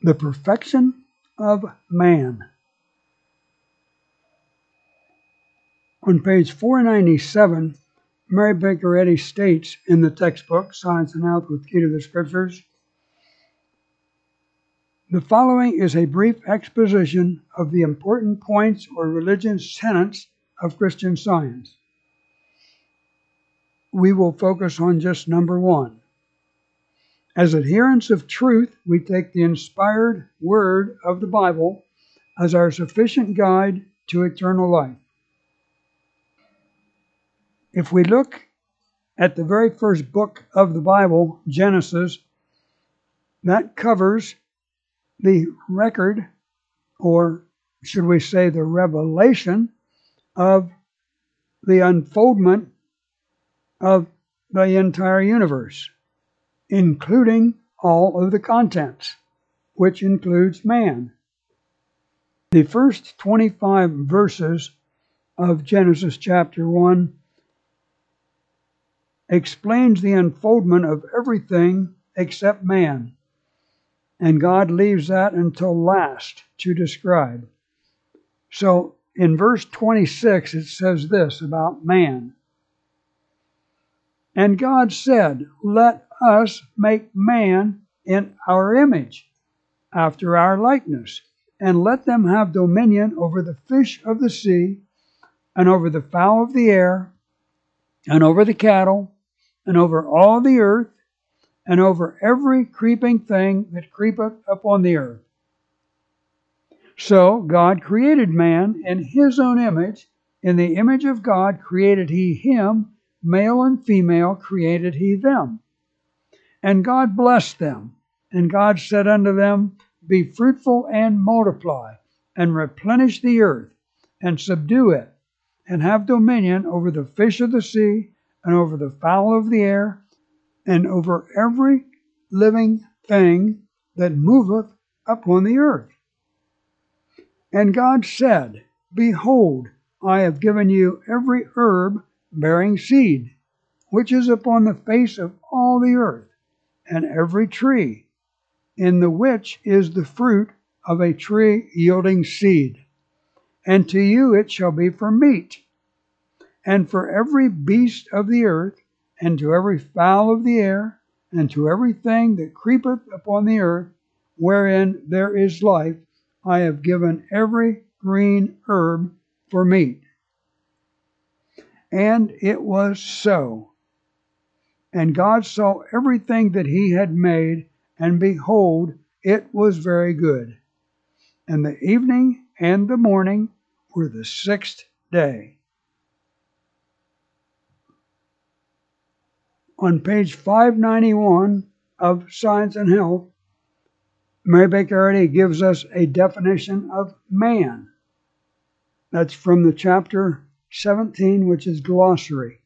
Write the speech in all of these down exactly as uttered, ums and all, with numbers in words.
the perfection of man. On page four ninety-seven, Mary Baker Eddy states in the textbook, Science and Health with Key to the Scriptures, the following is a brief exposition of the important points or religion's tenets of Christian Science. We will focus on just number one. As adherents of truth, we take the inspired word of the Bible as our sufficient guide to eternal life. If we look at the very first book of the Bible, Genesis, that covers the record, or should we say the revelation, of the unfoldment of the entire universe, including all of the contents, which includes man. The first twenty-five verses of Genesis chapter one explains the unfoldment of everything except man, and God leaves that until last to describe. So in verse twenty-six it says this about man. And God said, let us make man in our image, after our likeness, and let them have dominion over the fish of the sea, and over the fowl of the air, and over the cattle, and over all the earth, and over every creeping thing that creepeth upon the earth. So God created man in his own image. In the image of God created he him, male and female created he them. And God blessed them. And God said unto them, be fruitful and multiply, and replenish the earth, and subdue it, and have dominion over the fish of the sea, and over the fowl of the air, and over every living thing that moveth upon the earth. And God said, behold, I have given you every herb bearing seed, which is upon the face of all the earth, and every tree, in the which is the fruit of a tree yielding seed. And to you it shall be for meat, and for every beast of the earth, and to every fowl of the air, and to everything that creepeth upon the earth, wherein there is life, I have given every green herb for meat. And it was so. And God saw everything that he had made, and behold, it was very good. And the evening and the morning were the sixth day. On page five ninety-one of Science and Health, Mary Baker Eddy gives us a definition of man. That's from the chapter seventeen, which is glossary.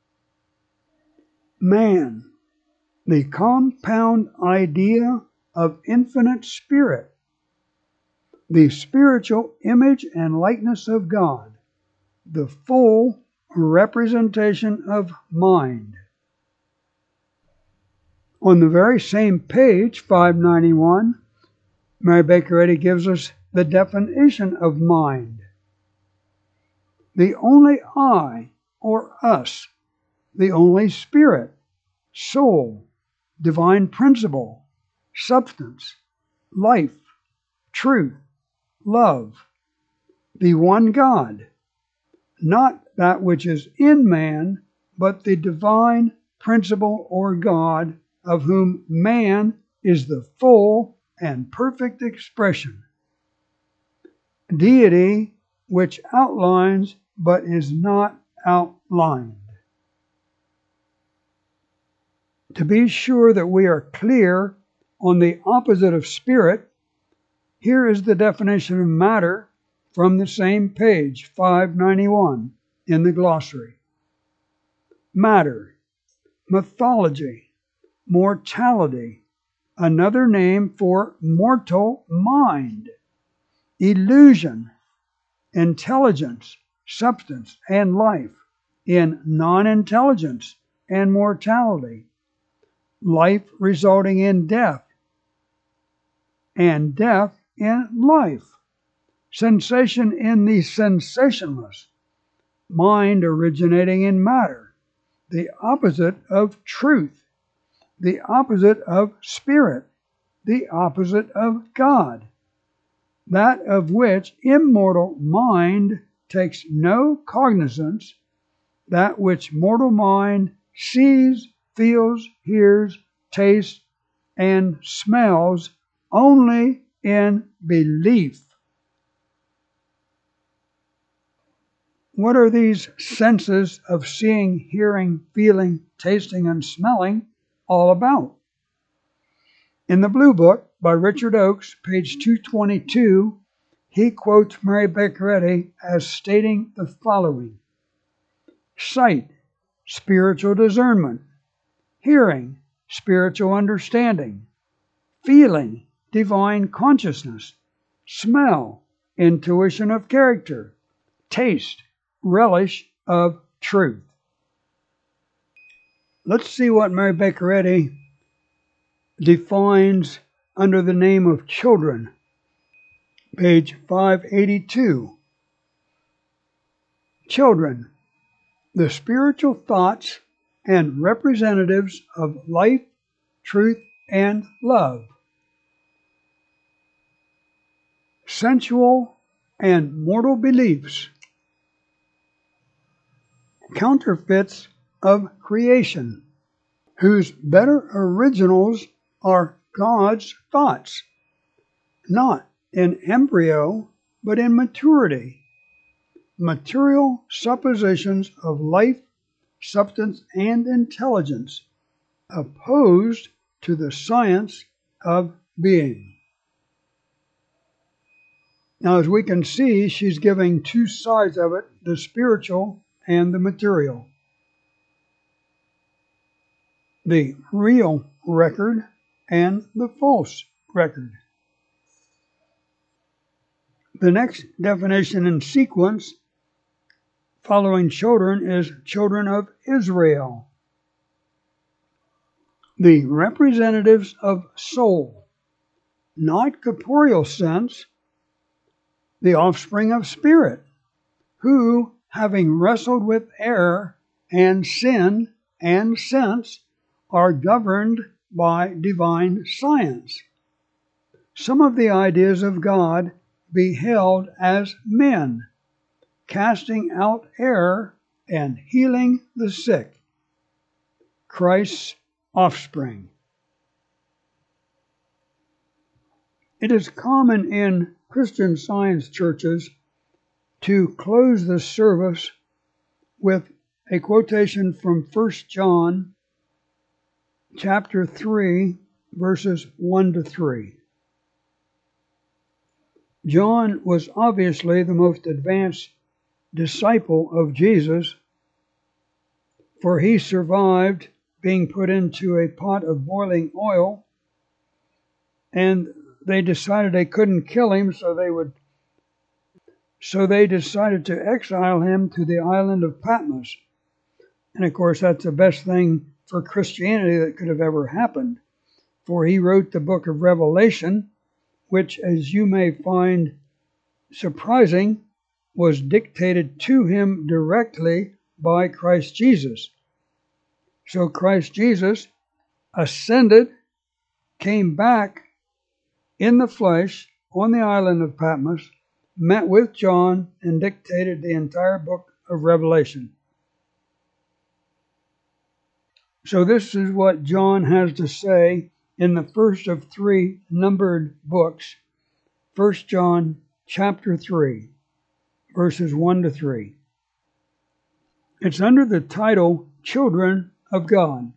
Man, the compound idea of infinite spirit, the spiritual image and likeness of God, the full representation of mind. On the very same page, five ninety-one, Mary Baker Eddy gives us the definition of mind. The only I, or us, the only spirit, soul, divine principle, substance, life, truth, love, the one God, not that which is in man, but the divine principle or God, of whom man is the full and perfect expression. Deity which outlines but is not outlined. To be sure that we are clear on the opposite of spirit, here is the definition of matter from the same page, five ninety-one, in the glossary. Matter, mythology, mortality, another name for mortal mind, illusion, intelligence, substance, and life in non-intelligence and mortality, life resulting in death, and death in life, sensation in the sensationless, mind originating in matter, the opposite of truth, the opposite of spirit, the opposite of God, that of which immortal mind takes no cognizance, that which mortal mind sees, feels, hears, tastes, and smells only in belief. What are these senses of seeing, hearing, feeling, tasting, and smelling all about? In the Blue Book by Richard Oakes, page two twenty-two, he quotes Mary Baker Eddy as stating the following: sight, spiritual discernment; hearing, spiritual understanding; feeling, divine consciousness; smell, intuition of character; taste, relish of truth. Let's see what Mary Baker Eddy defines under the name of children. Page five eighty-two. Children, the spiritual thoughts and representatives of life, truth, and love. Sensual and mortal beliefs. Counterfeits of creation, whose better originals are God's thoughts, not in embryo, but in maturity. Material suppositions of life, substance, and intelligence, opposed to the science of being. Now, as we can see, she's giving two sides of it, the spiritual and the material. The real record and the false record. The next definition in sequence following children is children of Israel. The representatives of soul, not corporeal sense, the offspring of spirit, who, having wrestled with error and sin and sense, are governed by divine science. Some of the ideas of God beheld as men, casting out error and healing the sick. Christ's offspring. It is common in Christian Science churches to close the service with a quotation from First John chapter three, verses one to three. John was obviously the most advanced disciple of Jesus, for he survived being put into a pot of boiling oil, and they decided they couldn't kill him, so they would so they decided to exile him to the island of Patmos. And of course, that's the best thing for Christianity that could have ever happened, for he wrote the book of Revelation, which, as you may find surprising, was dictated to him directly by Christ Jesus. So Christ Jesus ascended, came back in the flesh on the island of Patmos, met with John, and dictated the entire book of Revelation. So this is what John has to say in the first of three numbered books, First John chapter three, verses one to three. It's under the title, Children of God.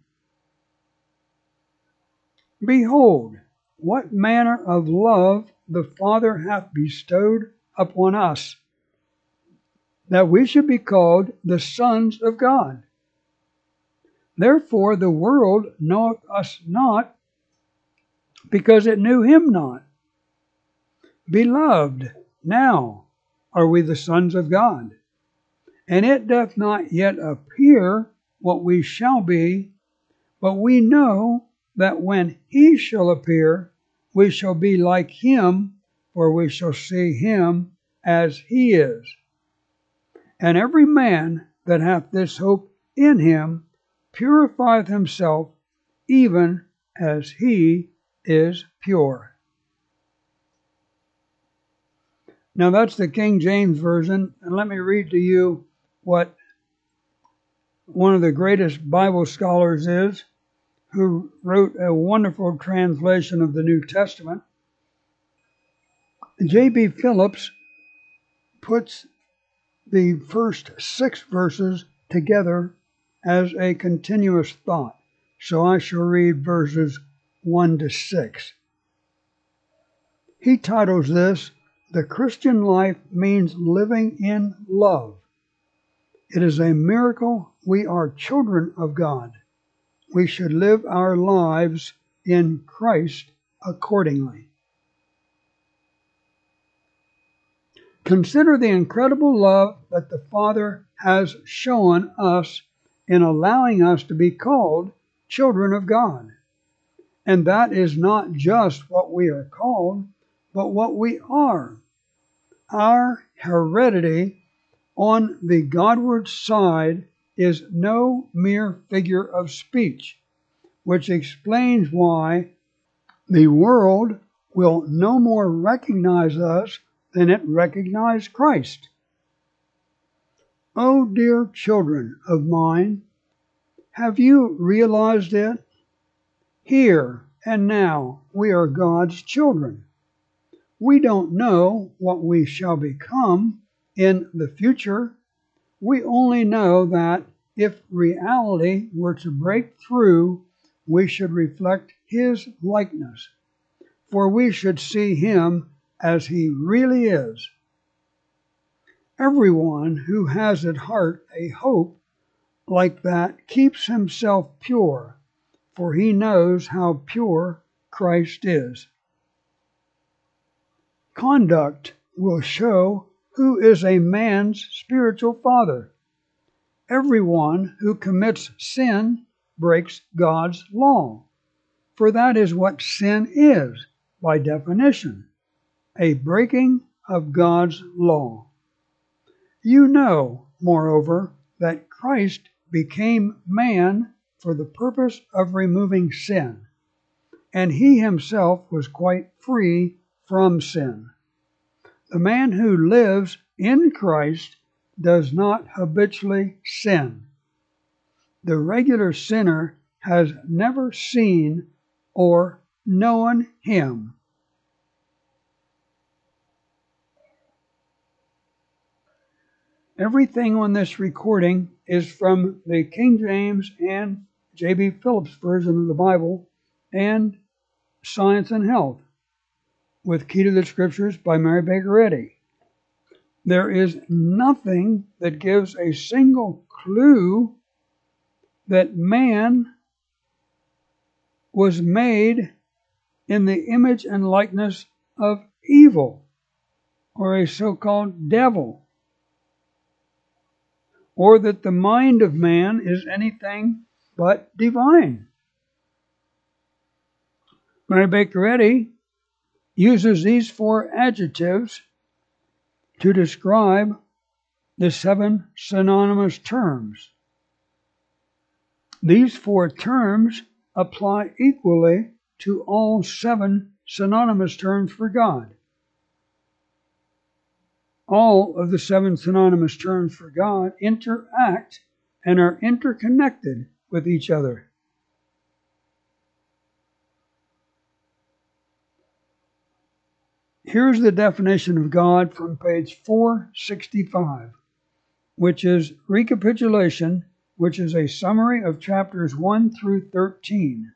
Behold, what manner of love the Father hath bestowed upon us, that we should be called the sons of God. Therefore the world knoweth us not, because it knew him not. Beloved, now are we the sons of God, and it doth not yet appear what we shall be, but we know that when he shall appear, we shall be like him, for we shall see him as he is. And every man that hath this hope in him purifieth himself, even as he is pure. Now that's the King James Version, and let me read to you what one of the greatest Bible scholars is, who wrote a wonderful translation of the New Testament. J B Phillips puts the first six verses together as a continuous thought. So I shall read verses one to six. He titles this, "The Christian Life Means Living in Love. It is a miracle we are children of God. We should live our lives in Christ accordingly." Consider the incredible love that the Father has shown us in allowing us to be called children of God. And that is not just what we are called, but what we are. Our heredity on the Godward side is no mere figure of speech, which explains why the world will no more recognize us than it recognized Christ. Oh, dear children of mine, have you realized it? Here and now we are God's children. We don't know what we shall become in the future. We only know that if reality were to break through, we should reflect His likeness, for we should see Him as He really is. Everyone who has at heart a hope like that keeps himself pure, for he knows how pure Christ is. Conduct will show who is a man's spiritual father. Everyone who commits sin breaks God's law, for that is what sin is, by definition, a breaking of God's law. You know, moreover, that Christ became man for the purpose of removing sin, and He Himself was quite free from sin. The man who lives in Christ does not habitually sin. The regular sinner has never seen or known Him. Everything on this recording is from the King James and J B Phillips version of the Bible and Science and Health with Key to the Scriptures by Mary Baker Eddy. There is nothing that gives a single clue that man was made in the image and likeness of evil, or a so-called devil, or that the mind of man is anything but divine. Mary Baker Eddy uses these four adjectives to describe the seven synonymous terms. These four terms apply equally to all seven synonymous terms for God. All of the seven synonymous terms for God interact and are interconnected with each other. Here's the definition of God from page four sixty-five, which is recapitulation, which is a summary of chapters one through thirteen.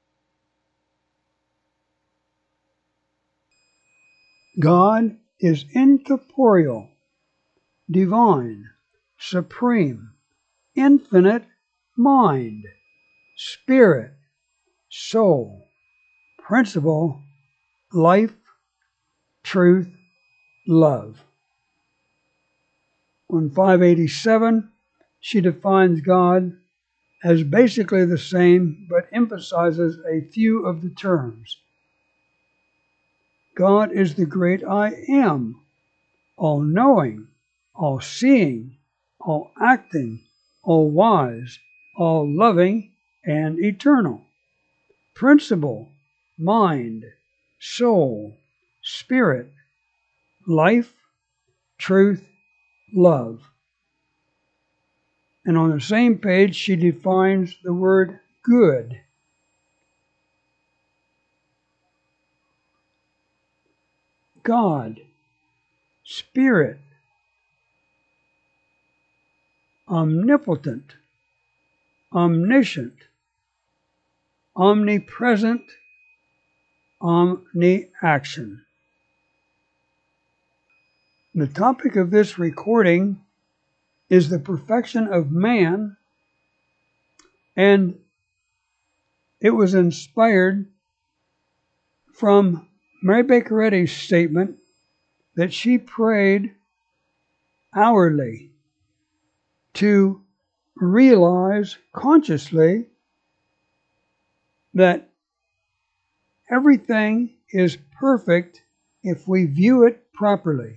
God is incorporeal, divine, supreme, infinite mind, spirit, soul, principle, life, truth, love. On five eighty-seven, she defines God as basically the same, but emphasizes a few of the terms. God is the great I am, all-knowing, all-seeing, all-acting, all-wise, all-loving, and eternal. Principle, mind, soul, spirit, life, truth, love. And on the same page, she defines the word good. God, Spirit, omnipotent, omniscient, omnipresent, omni-action. The topic of this recording is the perfection of man, and it was inspired from Mary Baker Eddy's statement that she prayed hourly to realize consciously that everything is perfect if we view it properly.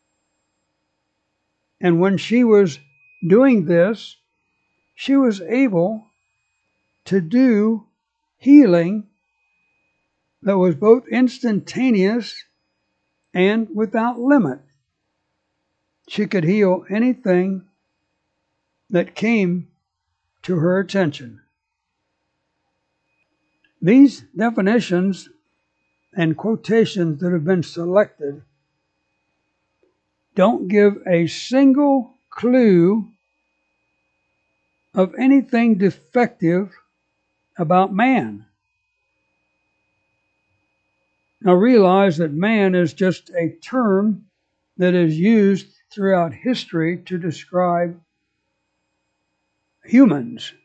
And when she was doing this, she was able to do healing that was both instantaneous and without limit. She could heal anything that came to her attention. These definitions and quotations that have been selected don't give a single clue of anything defective about man. Now realize that man is just a term that is used throughout history to describe humans.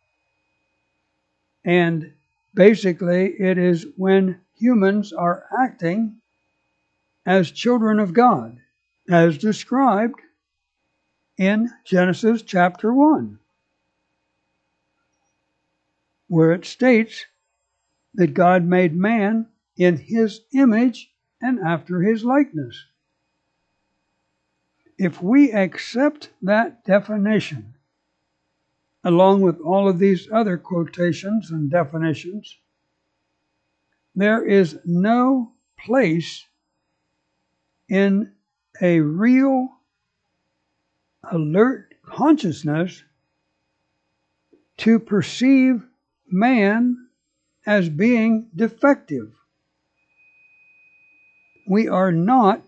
And basically it is when humans are acting as children of God, as described in Genesis chapter one, where it states that God made man in his image and after his likeness. If we accept that definition, along with all of these other quotations and definitions, there is no place in a real, alert consciousness to perceive man as being defective. We are not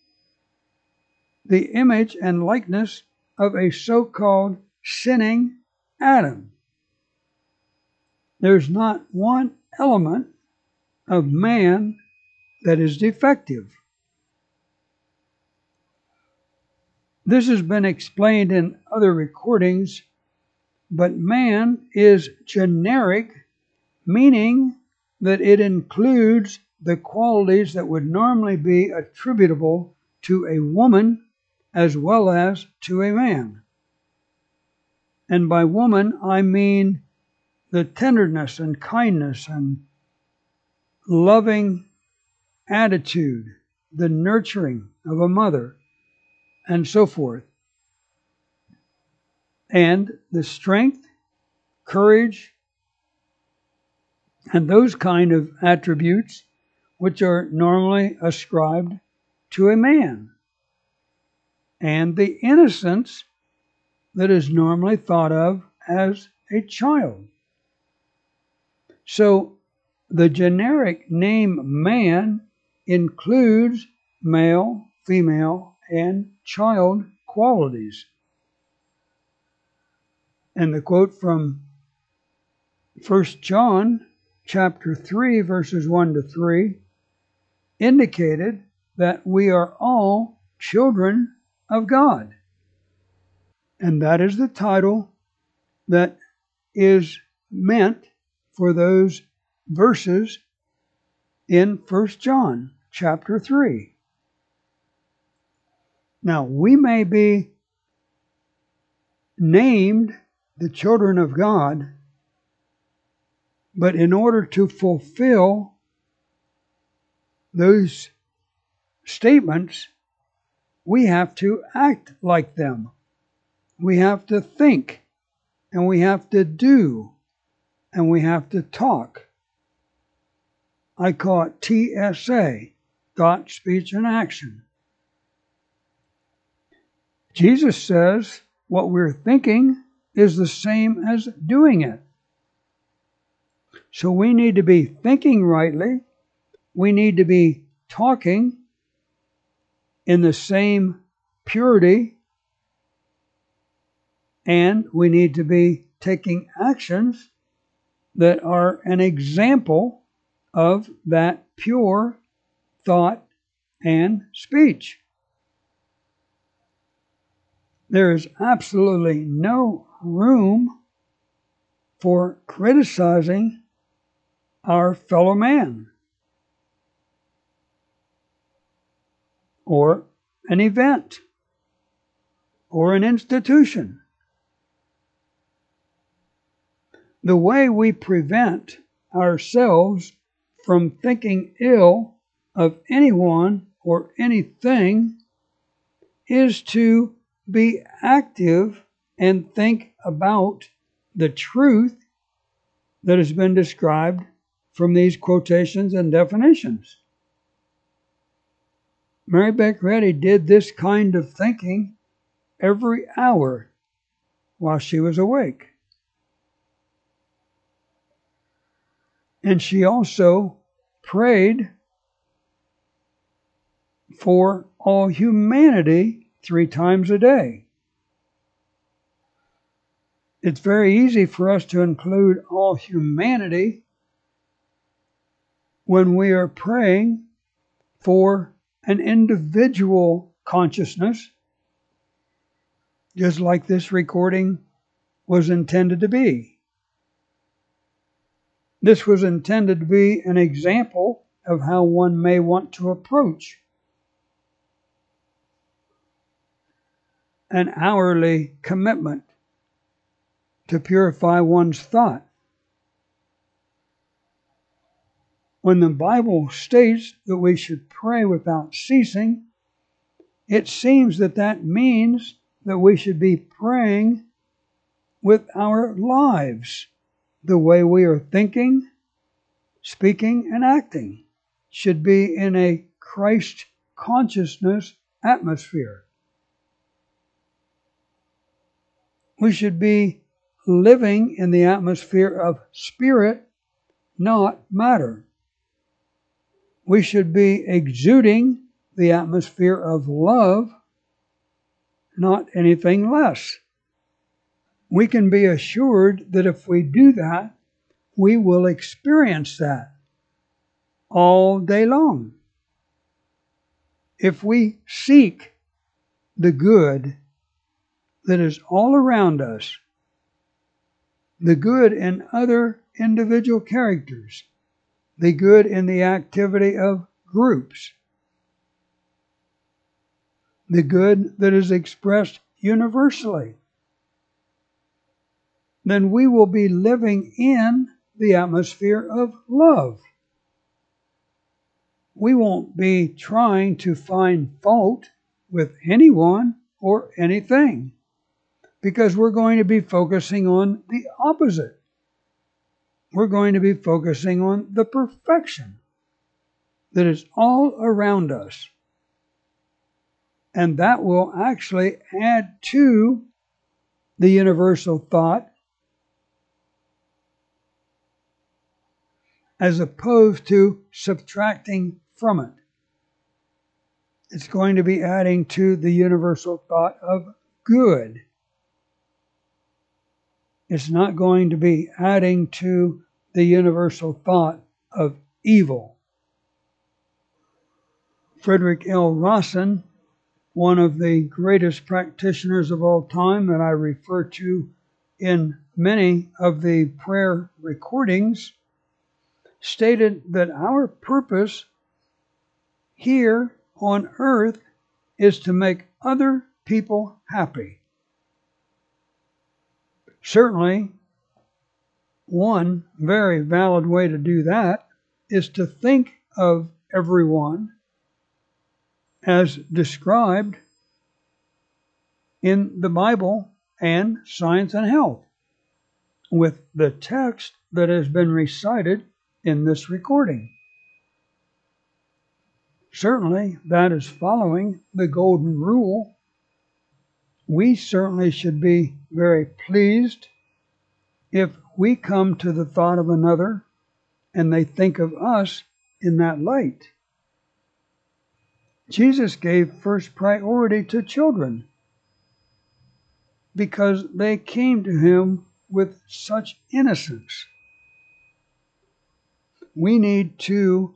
the image and likeness of a so-called sinning Adam. There's not one element of man that is defective. This has been explained in other recordings, but man is generic, meaning that it includes the qualities that would normally be attributable to a woman as well as to a man. And by woman, I mean the tenderness and kindness and loving attitude, the nurturing of a mother, and so forth. And the strength, courage, and those kind of attributes which are normally ascribed to a man. And the innocence that is normally thought of as a child. So the generic name man includes male, female, and child qualities. And the quote from First John chapter three, verses one to three, indicated that we are all children of God. And that is the title that is meant for those verses in First John chapter three. Now, we may be named the children of God, but in order to fulfill those statements, we have to act like them. We have to think, and we have to do, and we have to talk. I call it T S A, thought, speech, and action. Jesus says what we're thinking is the same as doing it. So we need to be thinking rightly. We need to be talking in the same purity. And we need to be taking actions that are an example of that pure thought and speech. There is absolutely no room for criticizing our fellow man or an event or an institution. The way we prevent ourselves from thinking ill of anyone or anything is to be active and think about the truth that has been described from these quotations and definitions. Mary Baker Eddy did this kind of thinking every hour while she was awake. And she also prayed for all humanity three times a day. It's very easy for us to include all humanity when we are praying for an individual consciousness, just like this recording was intended to be. This was intended to be an example of how one may want to approach an hourly commitment to purify one's thought. When the Bible states that we should pray without ceasing, it seems that that means that we should be praying with our lives. The way we are thinking, speaking, and acting should be in a Christ consciousness atmosphere. We should be living in the atmosphere of spirit, not matter. We should be exuding the atmosphere of love, not anything less. We can be assured that if we do that, we will experience that all day long. If we seek the good that is all around us, the good in other individual characters, the good in the activity of groups, the good that is expressed universally, then we will be living in the atmosphere of love. We won't be trying to find fault with anyone or anything, because we're going to be focusing on the opposite. We're going to be focusing on the perfection that is all around us. And that will actually add to the universal thought, as opposed to subtracting from it. It's going to be adding to the universal thought of good. It's not going to be adding to the universal thought of evil. Frederick L. Rawson, one of the greatest practitioners of all time that I refer to in many of the prayer recordings, stated that our purpose here on earth is to make other people happy. Certainly, one very valid way to do that is to think of everyone as described in the Bible and Science and Health, with the text that has been recited in this recording. Certainly, that is following the golden rule. We certainly should be very pleased if we come to the thought of another and they think of us in that light. Jesus gave first priority to children because they came to him with such innocence. We need to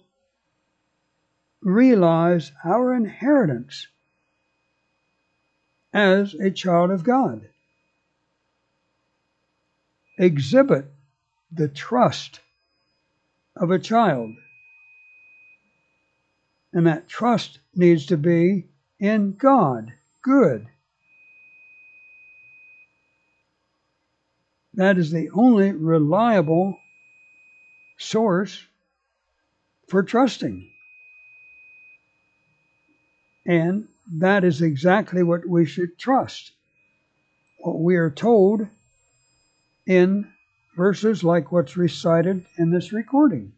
realize our inheritance as a child of God. Exhibit the trust of a child. And that trust needs to be in God, good. That is the only reliable source for trusting. And that is exactly what we should trust. What we are told in verses like what's recited in this recording.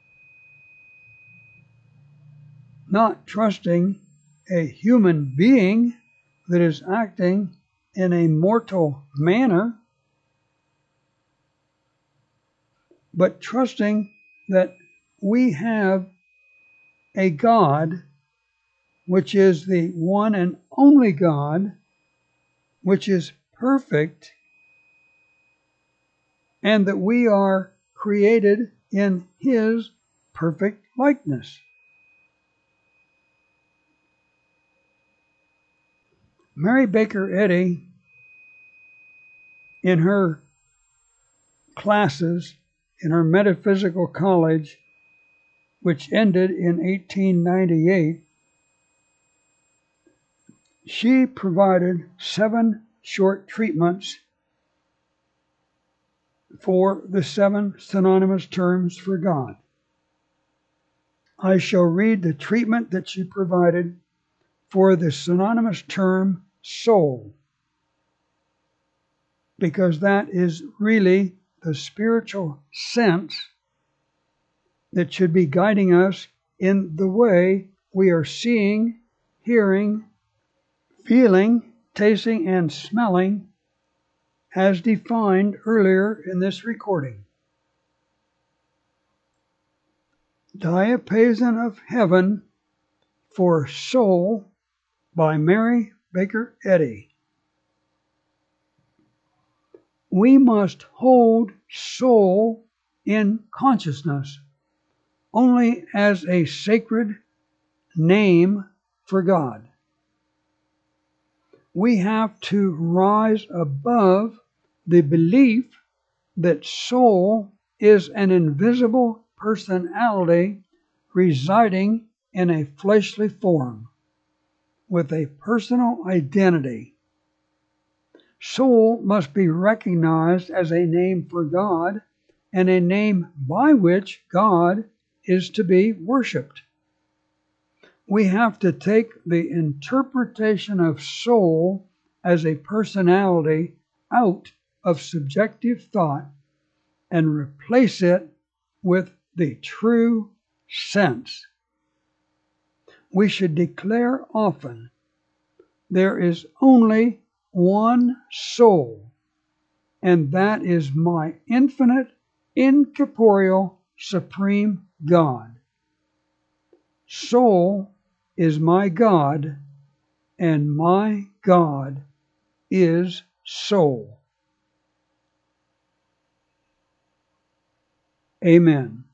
Not trusting a human being that is acting in a mortal manner, but trusting that we have a God which is the one and only God, which is perfect, and that we are created in His perfect likeness. Mary Baker Eddy, in her classes in her metaphysical college, which ended in eighteen ninety-eight, she provided seven short treatments for the seven synonymous terms for God. I shall read the treatment that she provided for the synonymous term soul, because that is really the spiritual sense that should be guiding us in the way we are seeing, hearing, feeling, tasting, and smelling as defined earlier in this recording. Diapason of Heaven for Soul by Mary Baker Eddy. We must hold soul in consciousness only as a sacred name for God. We have to rise above the belief that soul is an invisible personality residing in a fleshly form with a personal identity. Soul must be recognized as a name for God and a name by which God is to be worshipped. We have to take the interpretation of soul as a personality out of subjective thought and replace it with the true sense. We should declare often, there is only one soul, and that is my infinite, incorporeal, supreme God. Soul is my God, and my God is soul. Amen.